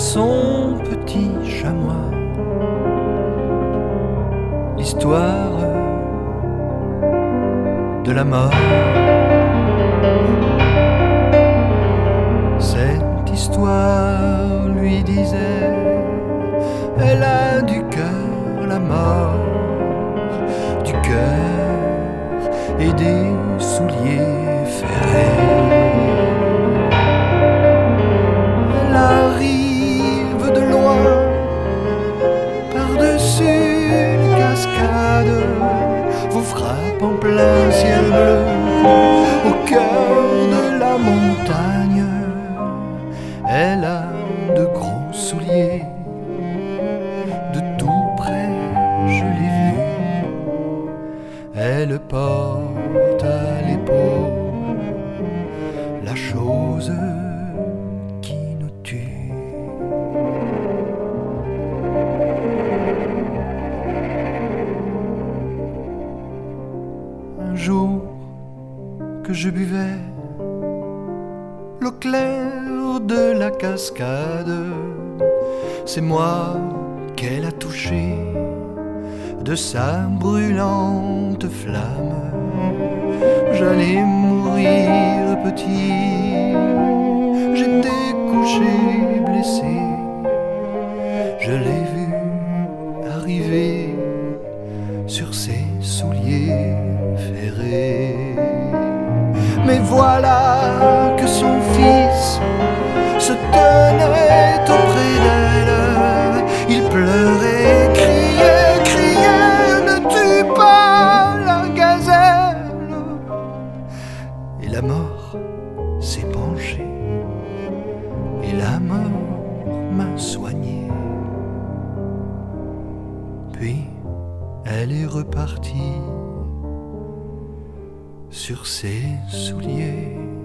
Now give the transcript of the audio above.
son petit chamois. L'histoire de la mort. Cette histoire lui disait, elle a du cœur la mort, du cœur et des souliers ferrés. Elle arrive de loin, par-dessus les cascades, vous frappe en plein ciel bleu, au cœur de la montagne. Elle a de gros souliers, de tout près je l'ai vue. Elle porte à l'épaule la chose qui nous tue. Un jour que je buvais l'eau claire de la cascade, c'est moi qu'elle a touché de sa brûlante flamme. J'allais mourir petit, j'étais couché blessé, je l'ai vu arriver sur ses souliers ferrés. Mais voilà que son fils se tenait auprès d'elle. Il pleurait, criait, criait, ne tue pas la gazelle. Et la mort s'est penchée, et la mort m'a soigné. Puis elle est repartie sur ses souliers